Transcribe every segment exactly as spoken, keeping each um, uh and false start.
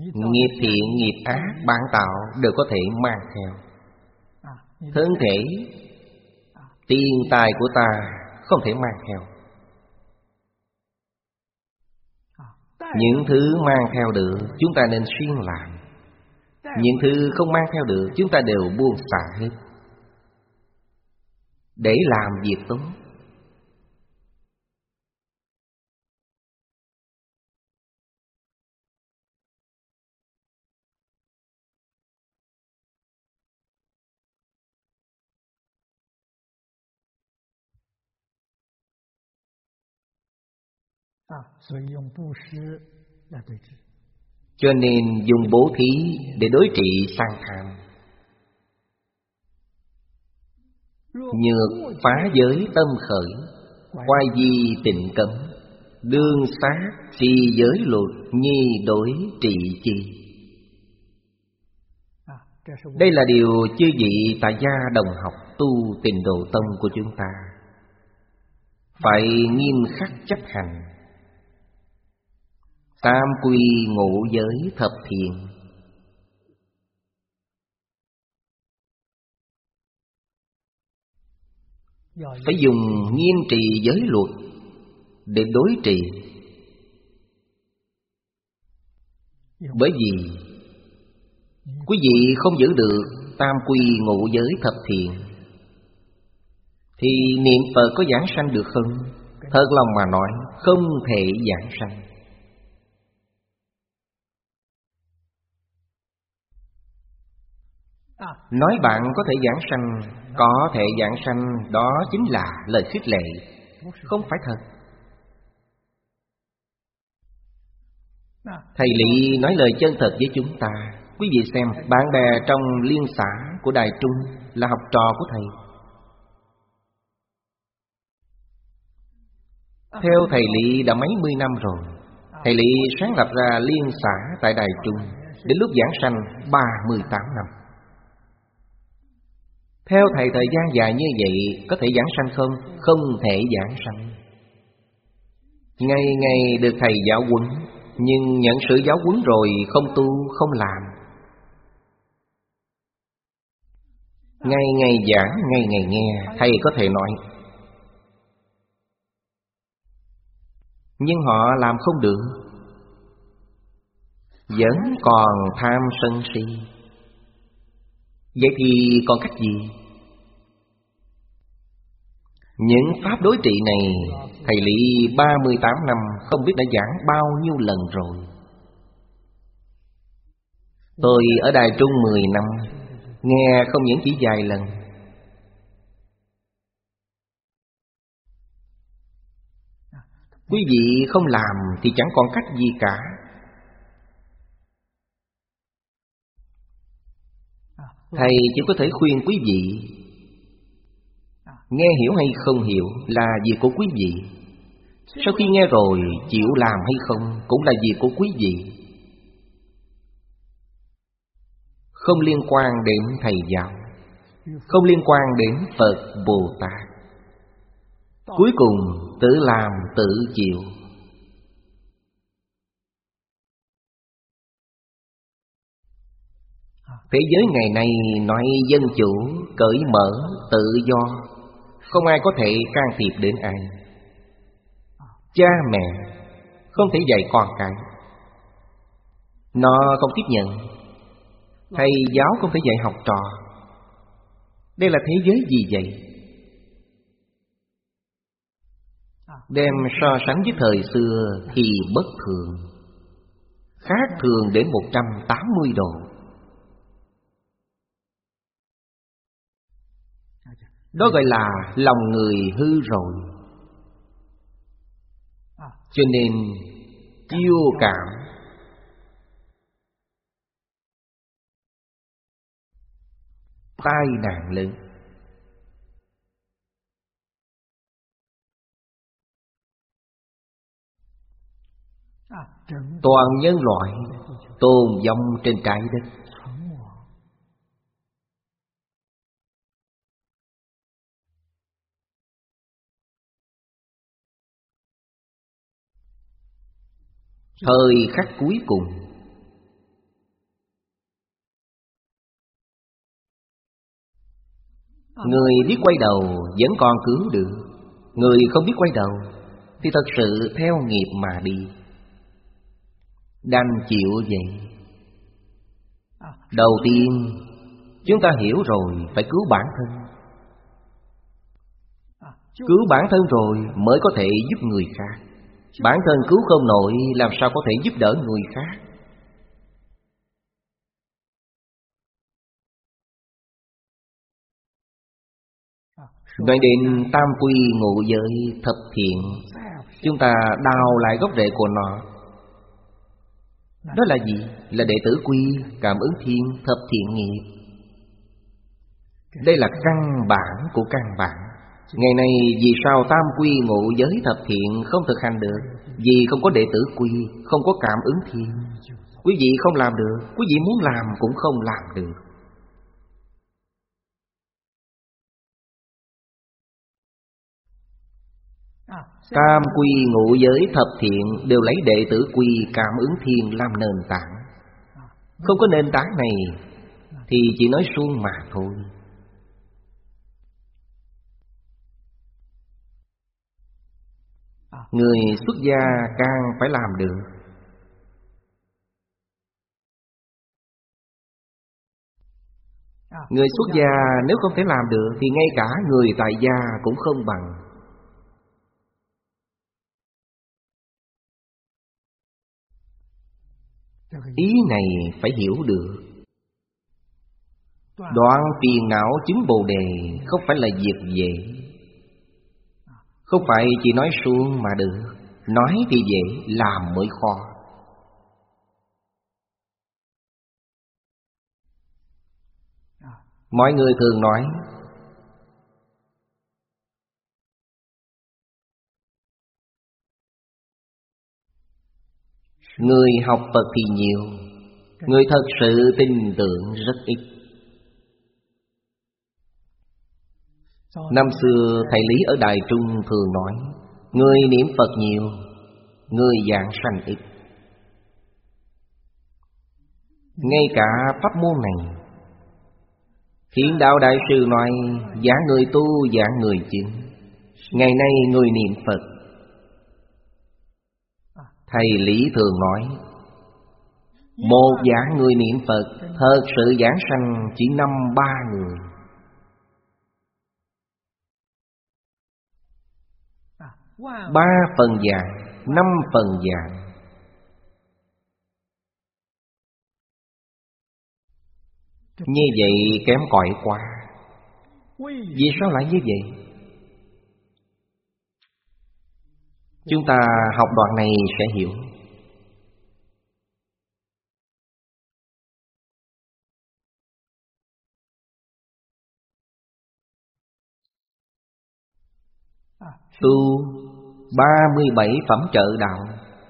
Nghiệp thiện, nghiệp ác bạn tạo đều có thể mang theo. Thân thể, tiền tài của ta không thể mang theo. Những thứ mang theo được chúng ta nên siêng làm. Những thứ không mang theo được chúng ta đều buông xả hết, để làm việc tốt. Cho nên dùng bố thí để đối trị sang tham. Nhược phá giới tâm khởi, oai di tịnh cấm, đương sát trì giới luật, nhi đối trị chi. Đây là điều chư vị tại gia đồng học tu Tịnh Độ Tông của chúng ta phải nghiêm khắc chấp hành. Tam quy ngũ giới thập thiện. Phải dùng nghiêm trì giới luật để đối trị. Bởi vì quý vị không giữ được tam quy ngũ giới thập thiện thì niệm Phật có giảng sanh được không? Thật lòng mà nói, không thể giảng sanh. Nói bạn có thể giảng sanh, có thể giảng sanh, đó chính là lời khích lệ, không phải thật. Thầy Lý nói lời chân thật với chúng ta. Quý vị xem, bạn bè trong liên xã của Đài Trung là học trò của thầy. Theo thầy Lý đã mấy mươi năm rồi. Thầy Lý sáng lập ra liên xã tại Đài Trung, đến lúc giảng sanh ba mươi tám năm. Theo thầy thời gian dài như vậy có thể giảng sanh không? Không thể giảng sanh. Ngày ngày được thầy giáo huấn, nhưng nhận sự giáo huấn rồi không tu, không làm. Ngày ngày giảng, ngày ngày nghe, thầy có thể nói, nhưng họ làm không được, vẫn còn tham sân si. Vậy thì còn cách gì? Những pháp đối trị này thầy Lý ba mươi tám năm không biết đã giảng bao nhiêu lần rồi. Tôi ở Đài Trung mười năm, nghe không những chỉ vài lần. Quý vị không làm thì chẳng còn cách gì cả. Thầy chỉ có thể khuyên quý vị. Nghe hiểu hay không hiểu là việc của quý vị. Sau khi nghe rồi, chịu làm hay không cũng là việc của quý vị, không liên quan đến thầy giáo, không liên quan đến Phật Bồ Tát. Cuối cùng tự làm tự chịu. Thế giới ngày nay nói dân chủ, cởi mở, tự do, không ai có thể can thiệp đến ai. Cha mẹ không thể dạy con cái, nó không tiếp nhận. Thầy giáo không thể dạy học trò. Đây là thế giới gì vậy? Đem so sánh với thời xưa thì bất thường, khác thường đến một trăm tám mươi độ. Đó gọi là lòng người hư rồi. Cho nên chiêu cảm, tai nạn lớn. Toàn nhân loại tồn vong trên trái đất. Thời khắc cuối cùng, Người biết quay đầu vẫn còn cứu được. Người không biết quay đầu thì thật sự theo nghiệp mà đi, đành chịu vậy. Đầu tiên chúng ta hiểu rồi phải cứu bản thân. Cứu bản thân rồi mới có thể giúp người khác. Bản thân cứu không nổi, làm sao có thể giúp đỡ người khác? Nói đến tam quy ngũ giới thập thiện, chúng ta đào lại gốc rễ của nó. Đó là gì? Là đệ tử quy, cảm ứng thiên, thập thiện nghiệp. Đây là căn bản của căn bản. Ngày nay vì sao tam quy ngũ giới thập thiện không thực hành được? Vì không có đệ tử quy, không có cảm ứng thiên. Quý vị không làm được, quý vị muốn làm cũng không làm được. Tam quy ngũ giới thập thiện đều lấy đệ tử quy cảm ứng thiên làm nền tảng. Không có nền tảng này thì chỉ nói suông mà thôi. Người xuất gia càng phải làm được. Người xuất gia nếu không thể làm được thì ngay cả người tại gia cũng không bằng. Ý này phải hiểu được. Đoạn phiền não chứng Bồ Đề không phải là việc dễ. Không phải chỉ nói suông mà được. Nói thì dễ, làm mới khó. Mọi người thường nói người học Phật thì nhiều, người thật sự tin tưởng rất ít. Năm xưa thầy Lý ở Đài Trung thường nói người niệm Phật nhiều, người giảng sanh ít. Ngay cả pháp môn này, Thiện Đạo Đại Sư nói giảng người tu, giảng người chứng. Ngày nay người niệm Phật, thầy Lý thường nói một giảng người niệm Phật, thật sự giảng sanh chỉ năm ba người. Ba phần giảng, năm phần giảng. Như vậy kém cỏi quá. Vì sao lại như vậy? Chúng ta học đoạn này sẽ hiểu. Tu ba mươi bảy phẩm trợ đạo.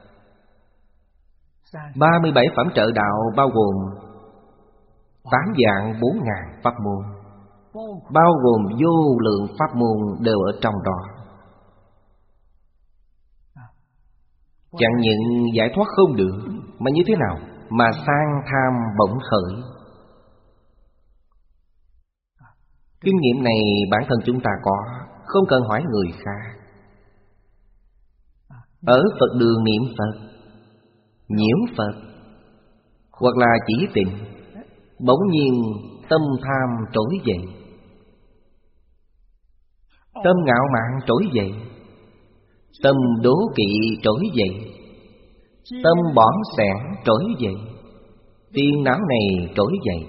Ba mươi bảy phẩm trợ đạo bao gồm tám vạn bốn ngàn pháp môn, bao gồm vô lượng pháp môn đều ở trong đó. Chẳng những giải thoát không được, mà như thế nào? Mà sang tham bỗng khởi. Kinh nghiệm này bản thân chúng ta có, không cần hỏi người khác. Ở Phật đường niệm Phật, nhiễm Phật, hoặc là chỉ tịnh, bỗng nhiên tâm tham trỗi dậy, tâm ngạo mạn trỗi dậy, tâm đố kỵ trỗi dậy, tâm bỏng sẻn trỗi dậy, phiền não này trỗi dậy,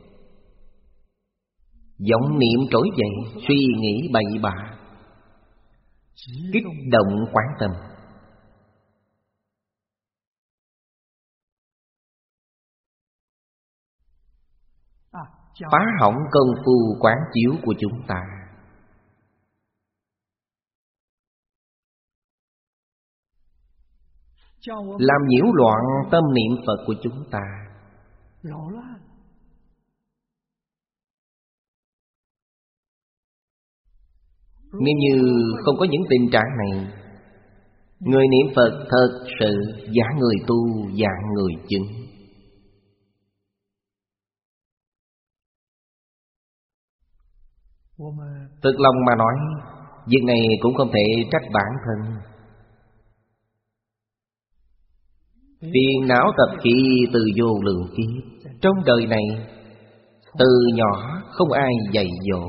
vọng niệm trỗi dậy, suy nghĩ bậy bạ, kích động quán tâm. Phá hỏng công phu quán chiếu của chúng ta. Làm nhiễu loạn tâm niệm Phật của chúng ta. Nếu như không có những tình trạng này, người niệm Phật thật sự giả người tu, giả người chứng. Thực lòng mà nói, việc này cũng không thể trách bản thân. Phiền não tập khí từ vô lượng kiếp. Trong đời này, từ nhỏ không ai dạy dỗ.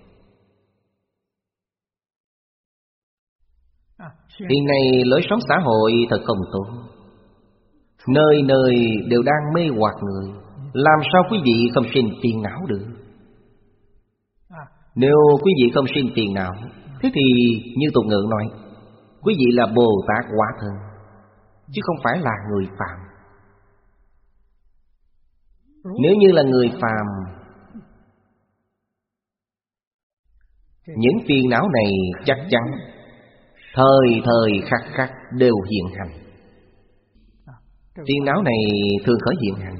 Hiện nay lối sống xã hội thật không tốt. Nơi nơi đều đang mê hoặc người. Làm sao quý vị không sinh phiền não được? Nếu quý vị không sinh phiền não, thế thì như tục ngữ nói, quý vị là Bồ Tát hóa thân, chứ không phải là người phàm. Nếu như là người phàm, những phiền não này chắc chắn thời thời khắc khắc đều hiện hành. Phiền não này thường khởi hiện hành.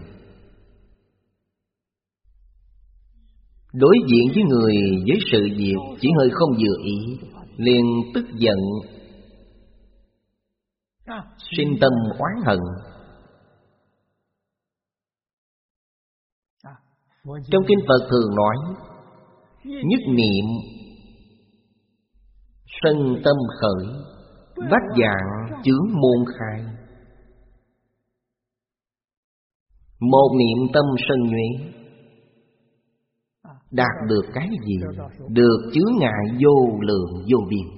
Đối diện với người với sự việc chỉ hơi không vừa ý, liền tức giận, sinh tâm oán hận. Trong kinh Phật thường nói, nhất niệm sân tâm khởi, bát dạng chướng môn khai. Một niệm tâm sân nhuệ, đạt được cái gì? Được chướng ngại vô lượng vô biên.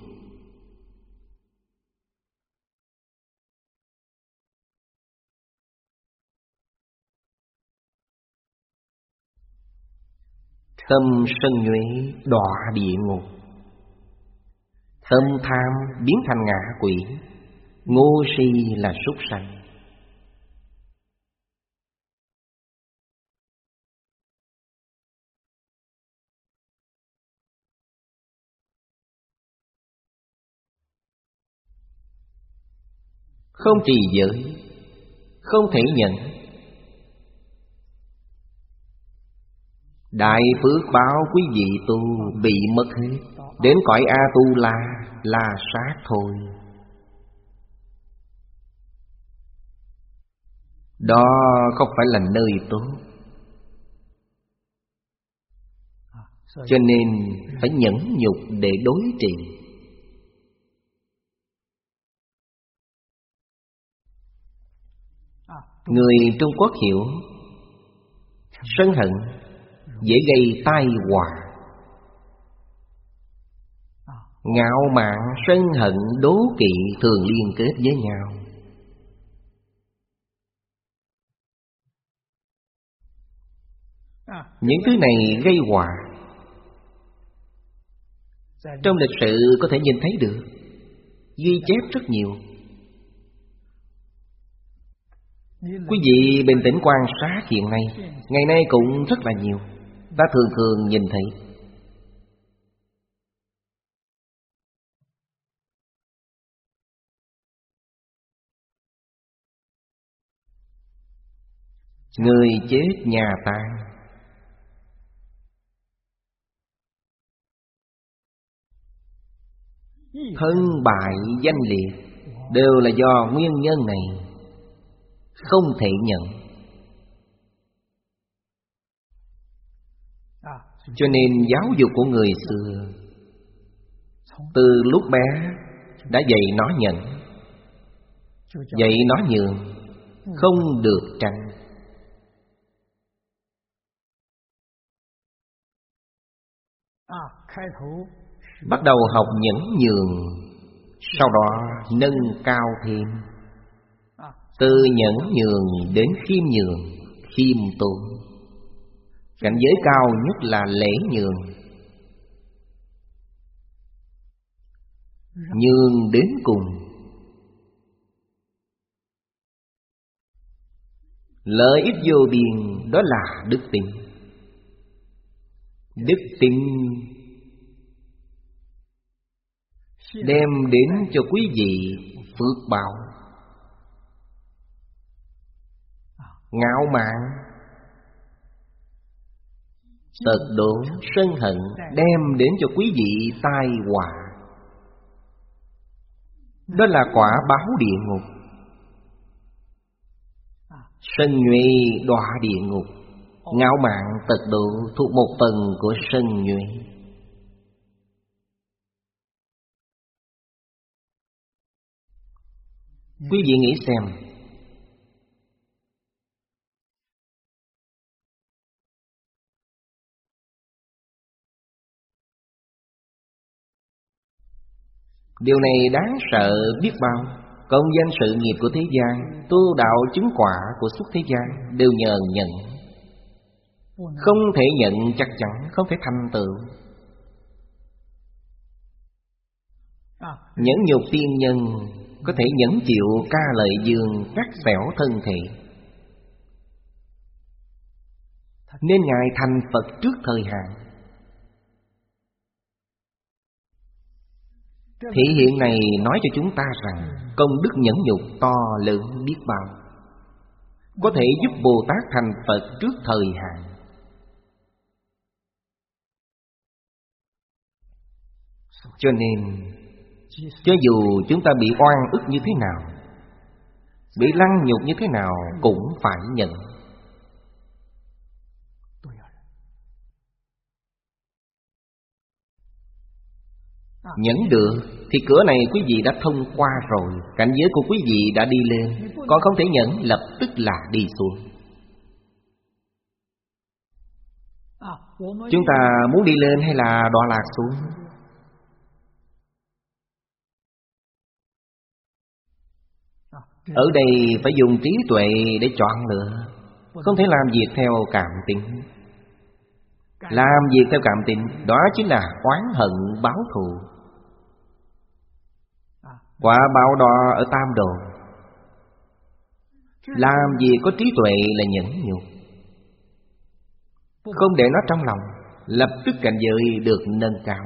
Tâm sân nhuệ đọa địa ngục. Tâm tham biến thành ngạ quỷ. Ngu si là súc sanh. Không trì giới, không thể nhận. Đại phước báo quý vị tu bị mất hết. Đến cõi A Tu La là sát thôi. Đó không phải là nơi tốt. Cho nên phải nhẫn nhục để đối trị. Người Trung Quốc hiểu, sân hận dễ gây tai họa. Ngạo mạn, sân hận, đố kỵ thường liên kết với nhau. Những thứ này gây họa. Trong lịch sử có thể nhìn thấy được, ghi chép rất nhiều. Quý vị bình tĩnh quan sát hiện nay, ngày nay cũng rất là nhiều. Ta thường thường nhìn thấy. Người chết nhà tang, thân bại danh liệt, đều là do nguyên nhân này. Không thể nhận. Cho nên giáo dục của người xưa, từ lúc bé đã dạy nó nhận, dạy nó nhường, không được tranh. Bắt đầu học nhẫn nhường, sau đó nâng cao thêm. Từ nhẫn nhường đến khiêm nhường, khiêm tốn. Cảnh giới cao nhất là lễ nhường. Nhường đến cùng. Lợi ích vô biên, đó là đức tin. Đức tin đem đến cho quý vị phước báo. Ngạo mạn, tật đố, sân hận đem đến cho quý vị tai họa. Đó là quả báo địa ngục. Sân nhuệ đọa địa ngục. Ngạo mạn, tật độ thuộc một phần của sân nhuệ. Quý vị nghĩ xem, điều này đáng sợ biết bao. Công danh sự nghiệp của thế gian, tu đạo chứng quả của suốt thế gian đều nhờ nhận. Không thể nhận chắc chắn không thể thành tựu. Nhẫn nhục tiên nhân có thể nhẫn chịu ca lợi dương cắt xẻo thân thể, nên Ngài thành Phật trước thời hạn. Thể hiện này nói cho chúng ta rằng công đức nhẫn nhục to lớn biết bao, có thể giúp Bồ Tát thành Phật trước thời hạn. Cho nên cho dù chúng ta bị oan ức như thế nào, bị lăng nhục như thế nào, cũng phải nhận. Nhẫn được thì cửa này quý vị đã thông qua rồi, cảnh giới của quý vị đã đi lên. Còn không thể nhẫn, lập tức là đi xuống. Chúng ta muốn đi lên hay là đọa lạc xuống? Ở đây phải dùng trí tuệ để chọn lựa, không thể làm việc theo cảm tính. Làm việc theo cảm tính, đó chính là oán hận báo thù. Quả báo đó ở tam đồ. Làm việc có trí tuệ là nhẫn nhục, không để nó trong lòng, lập tức cảnh giới được nâng cao.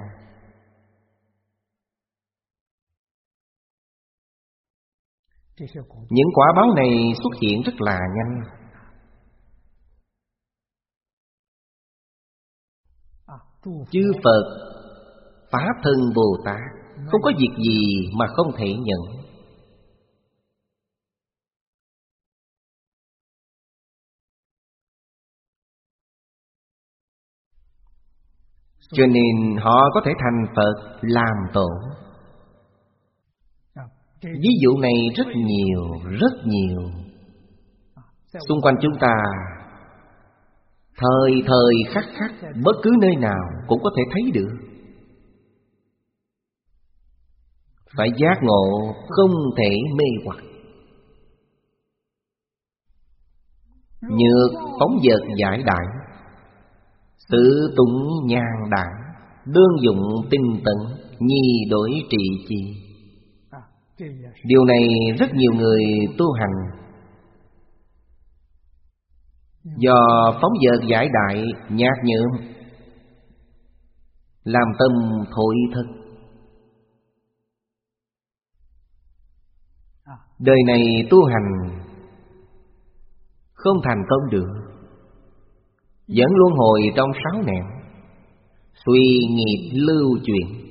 Những quả báo này xuất hiện rất là nhanh. Chư Phật, Pháp Thân Bồ Tát không có việc gì mà không thể nhận. Cho nên họ có thể thành Phật làm tổ. Ví dụ này rất nhiều, rất nhiều. Xung quanh chúng ta, thời thời khắc khắc, bất cứ nơi nào cũng có thể thấy được. Phải giác ngộ, không thể mê hoặc. Nhược phóng dật giải đại, tự tụng nhàn đản, đương dụng tinh tấn, nhi đổi trị chi. Điều này rất nhiều người tu hành do phóng dật giải đại nhạt nhẽm, làm tâm thối thất. Đời này tu hành không thành công được, vẫn luân hồi trong sáu nẻo, suy nghiệp lưu chuyển.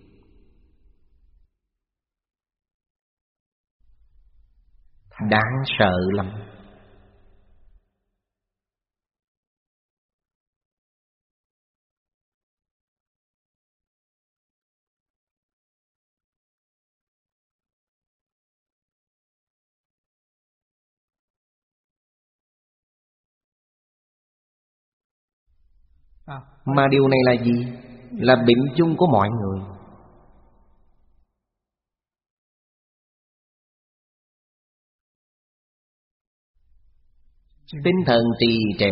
Đáng sợ lắm. Mà điều này là gì? Là bệnh chung của mọi người. Tinh thần trì trệ,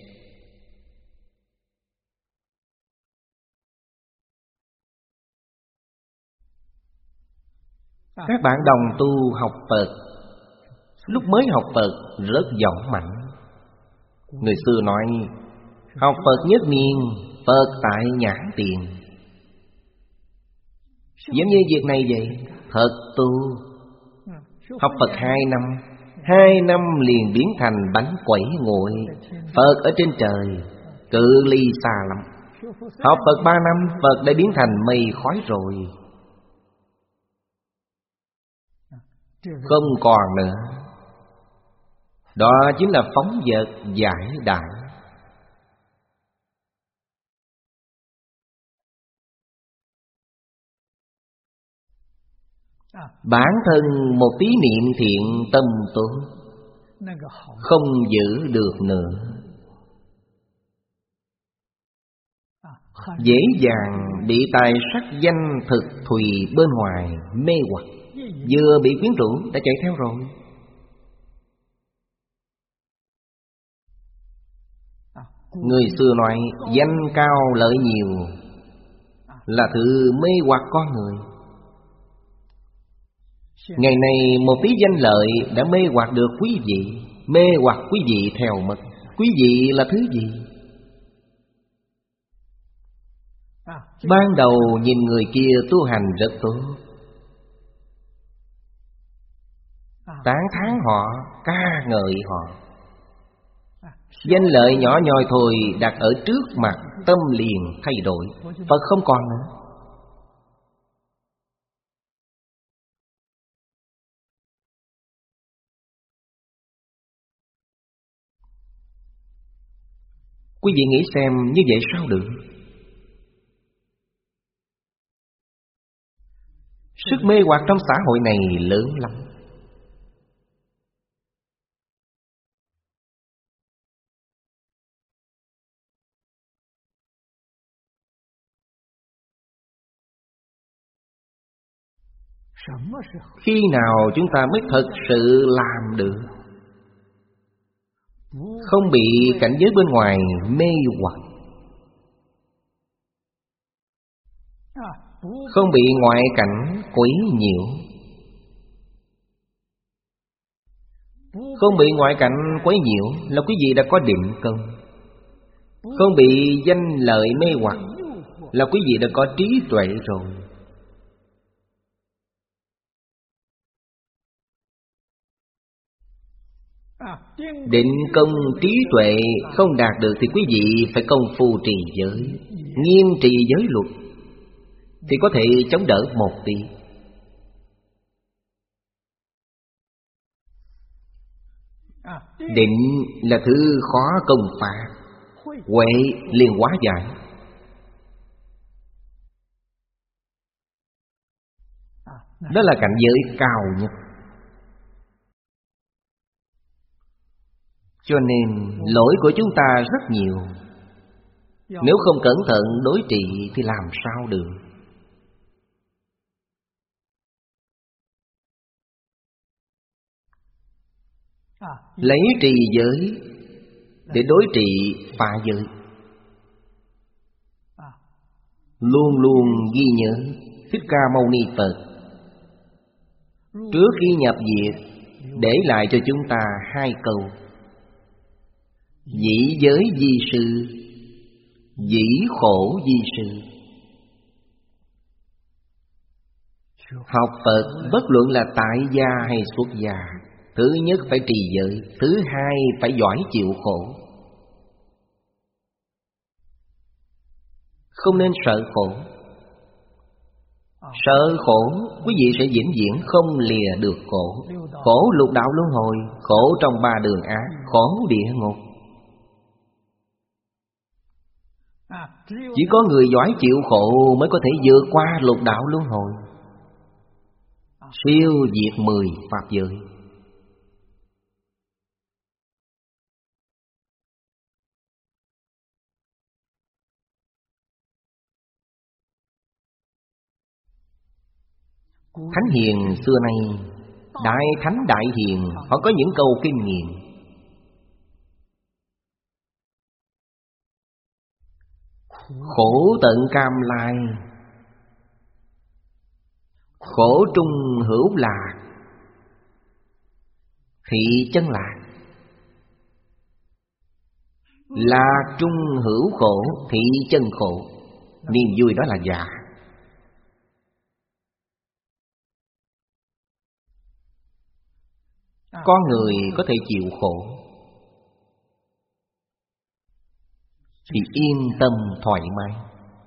các bạn đồng tu học Phật, lúc mới học Phật rất dũng mạnh. Người xưa nói, học Phật nhất niên, Phật tại nhãn tiền. Giống như việc này vậy. Thật tu, học Phật hai năm, hai năm liền biến thành bánh quẩy nguội. Phật ở trên trời, cự ly xa lắm. Học Phật ba năm, Phật đã biến thành mây khói rồi, không còn nữa. Đó chính là phóng dật giải đại. Bản thân một tí niệm thiện tâm tốt không giữ được nữa, dễ dàng bị tài sắc danh thực thùy bên ngoài mê hoặc. Vừa bị quyến rũ đã chạy theo rồi. Người xưa nói danh cao lợi nhiều là thứ mê hoặc con người. Ngày nay một tí danh lợi đã mê hoặc được quý vị, mê hoặc quý vị theo mất. Quý vị là thứ gì? Ban đầu nhìn người kia tu hành rất tốt, tán thán họ, ca ngợi họ. Danh lợi nhỏ nhoi thôi đặt ở trước mặt, tâm liền thay đổi. Phật không còn nữa. Quý vị nghĩ xem như vậy sao được? Sức mê hoặc trong xã hội này lớn lắm. Khi nào chúng ta mới thật sự làm được, không bị cảnh giới bên ngoài mê hoặc, không bị ngoại cảnh quấy nhiễu, không bị ngoại cảnh quấy nhiễu là quý vị đã có định công. Không bị danh lợi mê hoặc là quý vị đã có trí tuệ rồi. Định công trí tuệ không đạt được thì quý vị phải công phu trì giới, nghiêm trì giới luật, thì có thể chống đỡ một tí. Định là thứ khó công phá, huệ liền hóa giải. Đó là cảnh giới cao nhất. Cho nên lỗi của chúng ta rất nhiều. Nếu không cẩn thận đối trị thì làm sao được? Lấy trì giới để đối trị phá giới. Luôn luôn ghi nhớ Thích Ca Mâu Ni Phật trước khi nhập diệt để lại cho chúng ta hai câu: dĩ giới di sư, dĩ khổ di sư. Học Phật bất luận là tại gia hay xuất gia, thứ nhất phải trì giới, thứ hai phải giỏi chịu khổ. Không nên sợ khổ. Sợ khổ, quý vị sẽ vĩnh viễn không lìa được khổ. Khổ lục đạo luân hồi, khổ trong ba đường ác, khổ địa ngục. Chỉ có người giỏi chịu khổ mới có thể vượt qua lục đạo luân hồi, siêu diệt mười pháp giới. Thánh hiền xưa nay, đại thánh đại hiền, họ có những câu kinh nghiệm. Khổ tận cam lai, khổ trung hữu lạc, thị chân lạc. Lạc trung hữu khổ, thị chân khổ. Niềm vui đó là giả. Con người có thể chịu khổ thì yên tâm thoải mái.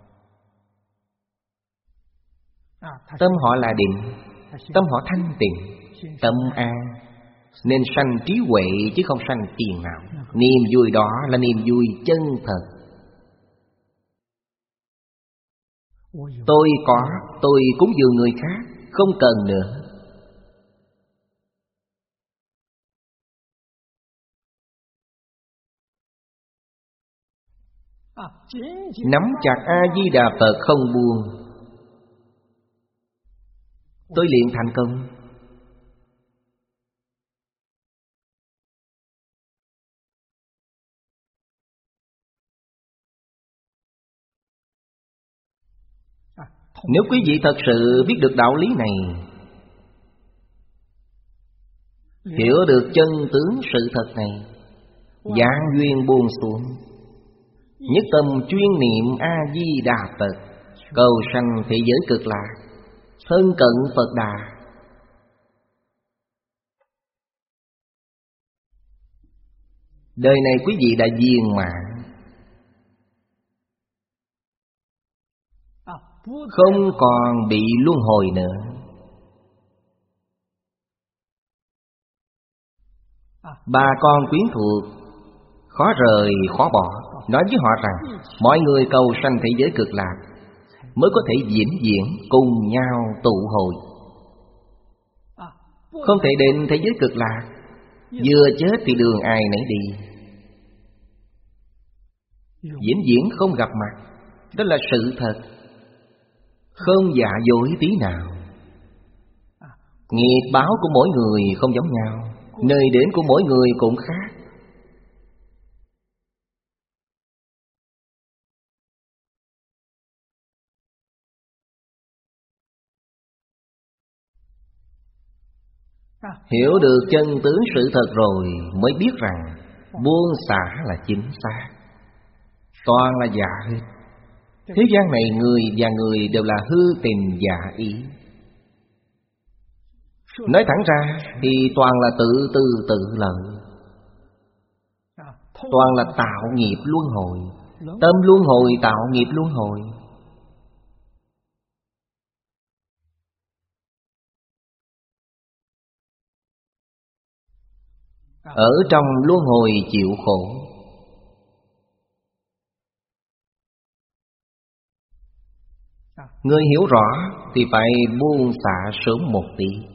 Tâm họ là định, tâm họ thanh tịnh, tâm an, nên sanh trí huệ chứ không sanh phiền não. Niềm vui đó là niềm vui chân thật. Tôi có, tôi cúng dường người khác, không cần nữa. Nắm chặt A-di-đà Phật không buông, tôi liền thành công. Nếu quý vị thật sự biết được đạo lý này, hiểu được chân tướng sự thật này, vạn duyên buông xuống, nhất tâm chuyên niệm A-di-đà Phật, cầu sanh thế giới cực lạc, thân cận Phật Đà. Đời này quý vị đã viên mãn, không còn bị luân hồi nữa. Bà con quyến thuộc khó rời khó bỏ, nói với họ rằng mọi người cầu sanh thế giới cực lạc mới có thể vĩnh viễn cùng nhau tụ hội. Không thể đến thế giới cực lạc, vừa chết thì đường ai nấy đi, vĩnh viễn không gặp mặt. Đó là sự thật, không giả dối tí nào. Nghiệp báo của mỗi người không giống nhau, nơi đến của mỗi người cũng khác. Hiểu được chân tướng sự thật rồi mới biết rằng buông xả là chính xác, toàn là giả hết. Thế gian này người và người đều là hư tình giả ý. Nói thẳng ra thì toàn là tự tư tự lợi, toàn là tạo nghiệp luân hồi. Tâm luân hồi tạo nghiệp luân hồi. Ở trong luân hồi chịu khổ. Người hiểu rõ thì phải buông xả sớm một tí.